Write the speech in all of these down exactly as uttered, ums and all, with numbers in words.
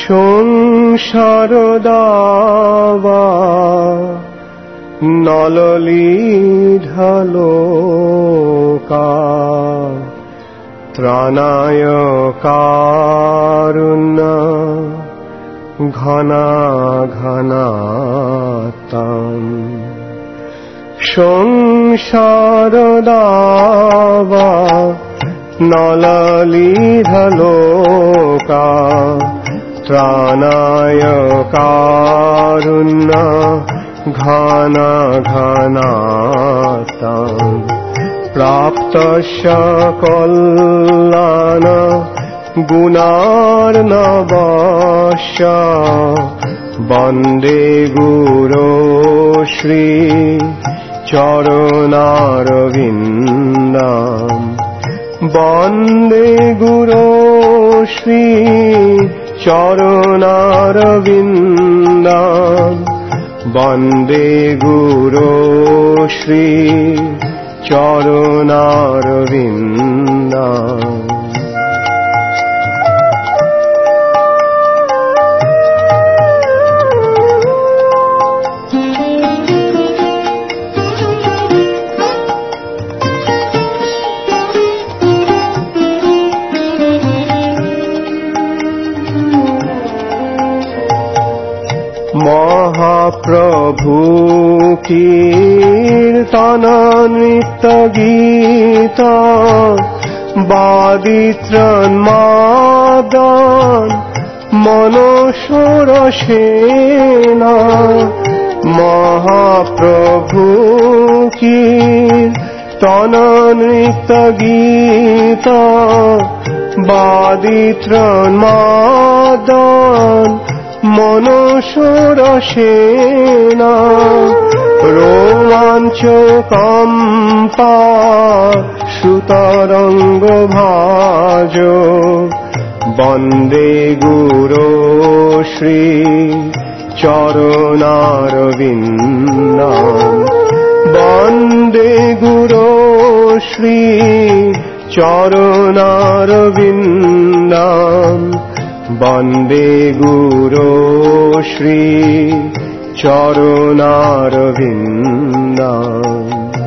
সংসার দাবা নললীঢলোকা ত্রাণায় কারুণ্য ঘনাঘনাতাম। সংসার দাবা নললীঢলোকা ত্রাণায় কারুণ্য ঘনাঘনাতাম। প্রাপ্তস্য কল্যাণ গুণার্ণবস্য বন্দে গুরো শ্রী চরণারবিন্দম। বন্দে গুরো শ্রী চরণারবিন্দম। বন্দে গুরো শ্রী চরণারবিন্দম। মহাপ্রভু কীর্তন নৃত্য গীত বাদিত্রণ মাদন মনসরসেনা। মহাপ্রভু কীর্তন নৃত্য গীত বাদিত্রণ মাদন মনসরসেনা। রোমাঞ্চ কম্পা সুতরঙ্গ ভাজ বন্দে গুরো শ্রী চরণারবিন্দম। বন্দে গুরো শ্রী চরণারবিন্দম। বন্দে গুরো শ্রী চরণারবিন্দম।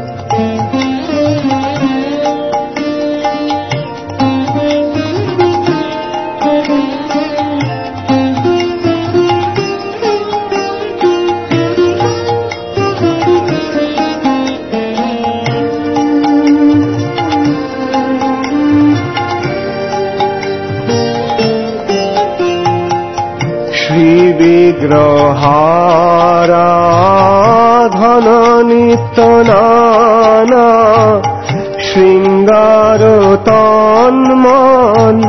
বিগ্রহারাধন নিত্য নানা শৃঙ্গার তন্মন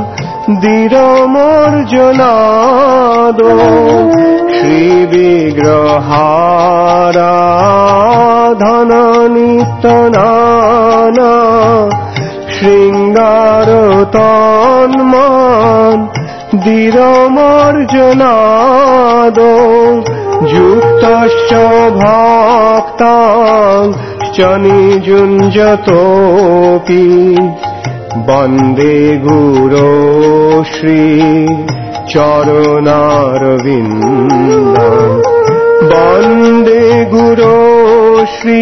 দীরমর্জনাদ। শ্রী বিগ্রহারাধন নিত্য নানা শৃঙ্গার তন্মন দীরমর্জনাদ। যুক্তস্য ভক্তাং চ নিযুঞ্জতোপি বন্দে গুরো শ্রী চরণারবিন্দম। বন্দে গুরো শ্রী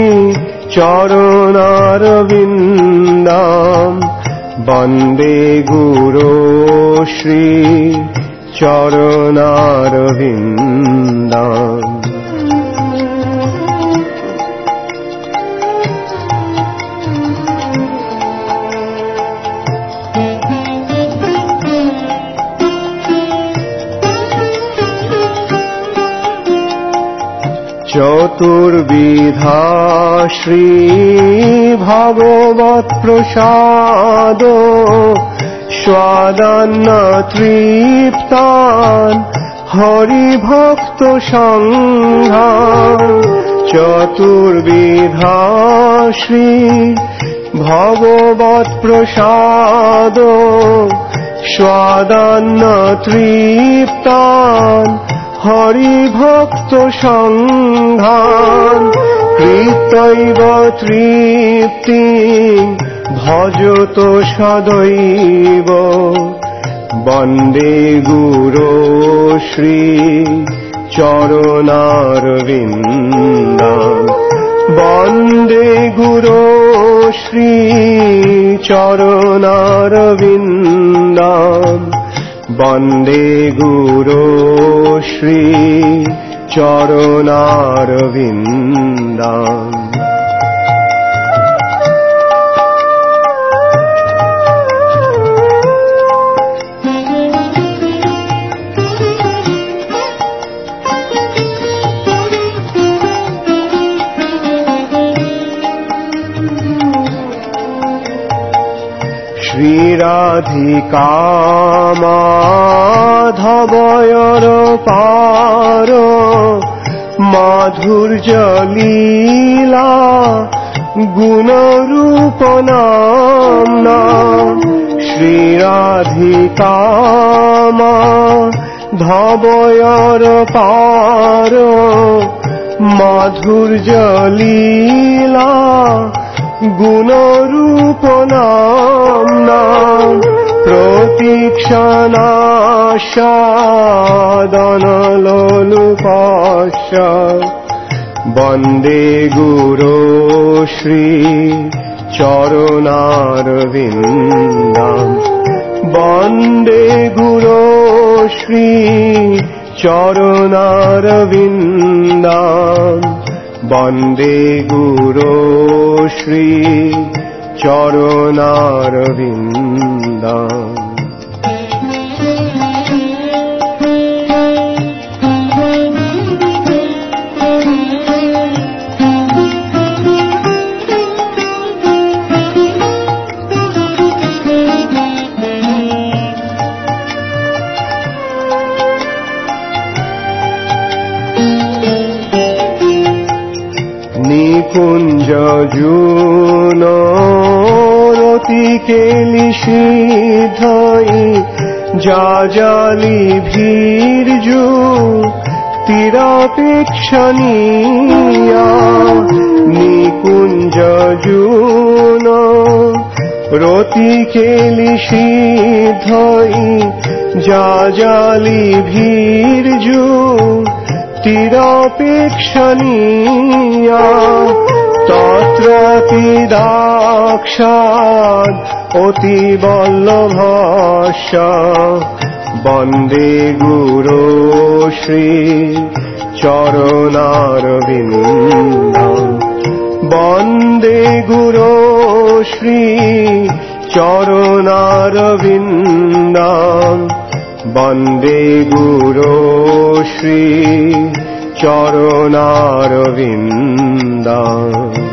চরণারবিন্দম। বন্দে গুরো শ্রী চরণারবিন্দম। চতুর্বিধা শ্রী ভাগবত প্রসাদ স্বাদান্ন তৃপ্তান হরিভক্ত সংঘান। চতুর্বিধা শ্রী ভাগবত প্রসাদ স্বাদান্ন তৃপ্তান হরিভক্ত সংঘান। কৃতৈব তৃপ্তি ভজত সদৈব বন্দে গুরো শ্রী চরণারবিন্দম বন্দে গুরো শ্রী চরণারবিন্দম বন্দে গুরো শ্রী চরণারবিন্দম শ্রীরাধিকা মাধবয়র পার মাধুর্য লীলা গুণরূপ নামনা শ্রীরাধিকা মাধবয়র পার মাধুর্য লীলা গুণরূপ নামনা প্রতীক্ষণাস্বাদন লোলুপস্য বন্দে গুরো শ্রী চরণারবিন্দম বন্দে গুরো শ্রী চরণারবিন্দম বন্দে গুরো শ্রী চরণারবিন্দম নিকুঞ্জ জুন রতি কেলি সিদ্ধই যাজালি ভীর্যু তিরাপেক্ষণীয়া নিকুঞ্জ জুন রতি কেলি সিদ্ধই যাজালি ভীর্যু তিরাপেক্ষণীয়া তত্রতি দাক্ষাদ অতি বল্লভস্য বন্দে গুরো শ্রী চরণারবিন্দম বন্দে গুরো শ্রী চরণারবিন্দম বন্দে গুরো শ্রী চরণারবিন্দম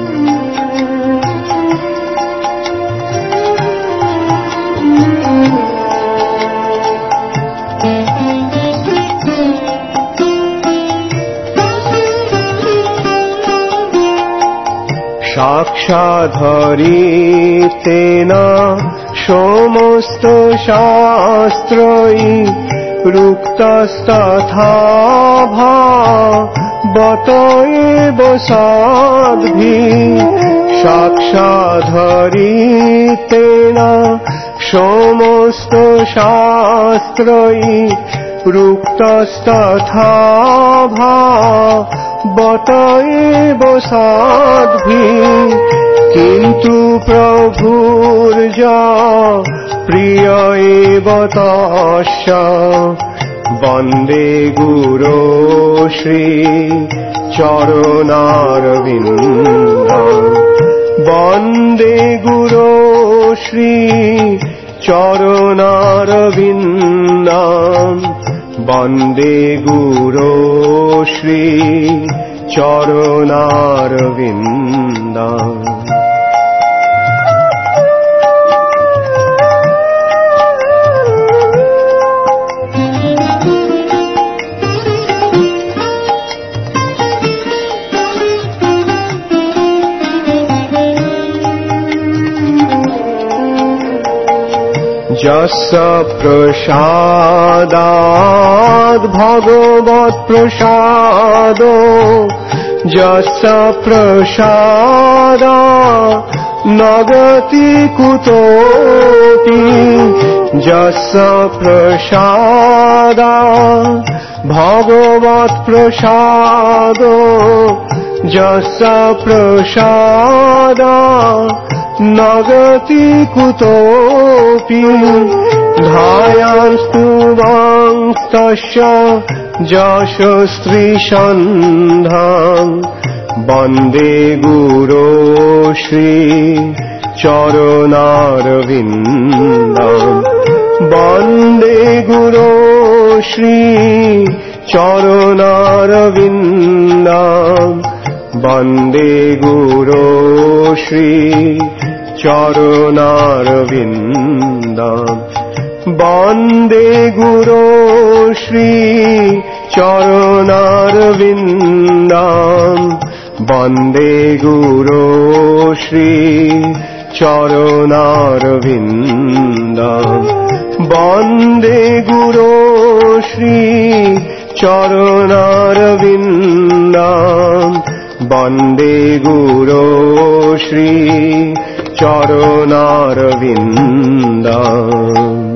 সাক্ষাধরিতেনা সমস্ত শাস্ত্রই রুক্তস্তথা ভাবত এব সাধ্বি সাক্ষাধরিতেনা সমস্ত শাস্ত্রই রুক্তস্তথা ভাবত এব সাধ্বি কিন্তু প্রভুর যা প্রিয় এব তস্য বন্দে গুরো শ্রী চরণারবিন্দম বন্দে গুরো শ্রী চরণারবিন্দম বন্দে গুরো শ্রী চরণারবিন্দম যস্য প্রসাদাৎ ভগবৎ প্রসাদ যস্য প্রসাদাৎ নগতি কুতোপি যস্য প্রসাদা ভগবৎ প্রসাদ যস্য প্রসাদা নগতি কুতোপি ধায়াস্তু বাং তস্য যশস্ত্রী সন্ধাং বন্দে গুরো শ্রী চরণারবিন্দং বন্দে গুরো শ্রী চরণারবিন্দং বন্দে গুরো শ্রী চরণারবিন্দং বন্দে গুরো শ্রী চরণারবিন্দং বন্দে গুরো শ্রী চরণারবিন্দং বন্দে গুরো শ্রী চরণারবিন্দং বন্দে গুরো শ্রী চরণারবিন্দং